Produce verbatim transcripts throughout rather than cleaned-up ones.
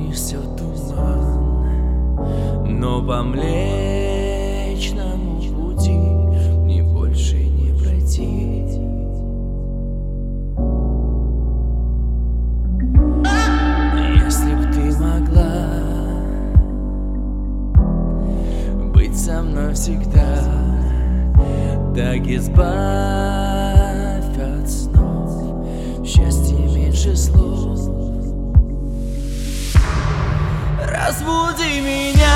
помнишь все туман, но по Млечному пути мне больше не пройти. Если б ты могла быть со мной всегда, так избавь от снов, счастье меньше слов. Разбуди меня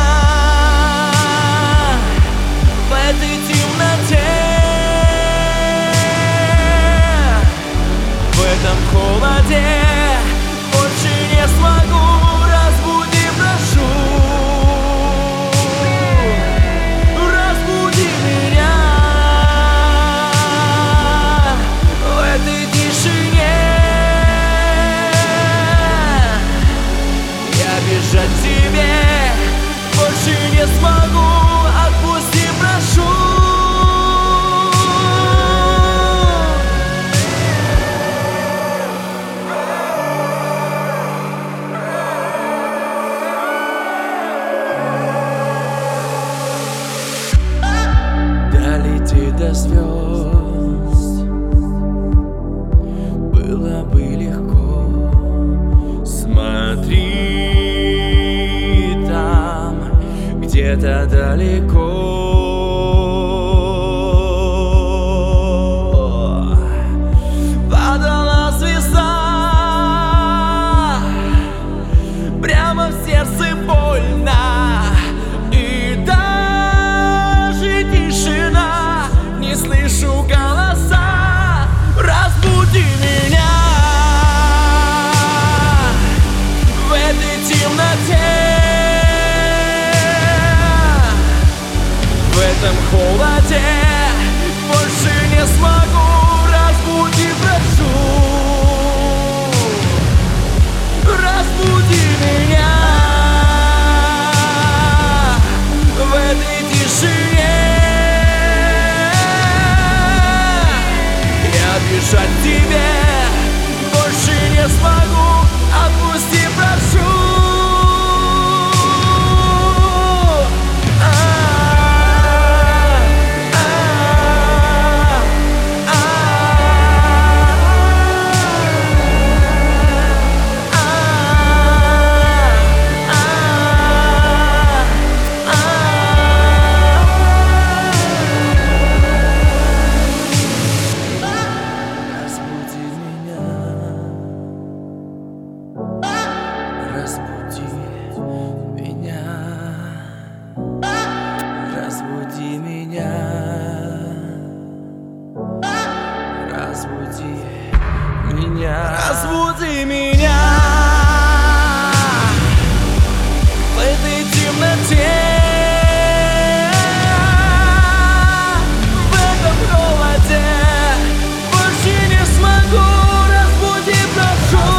в этой темноте, в этом холоде больше не смогу. Разбуди, прошу, разбуди меня в этой тишине. Я бежать тебе больше не смогу. Отпусти, прошу. Долететь до звезд было бы легко. Смотри, там где-то далеко падала звезда, прямо в сердце больно. И даже тишина, не слышу голоса. Разбуди меня в этой темноте, в этом холоде больше не смогу. Разбуди, прошу, разбуди меня в этой тишине. Я бежать тебе больше не смогу. Отпусти, прошу. Разбуди меня, разбуди меня, разбуди меня, разбуди меня в этой темноте, в этом холоде больше не смогу. Разбуди, прошу.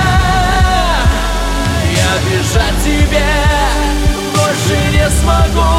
Бежать тебе больше не смогу.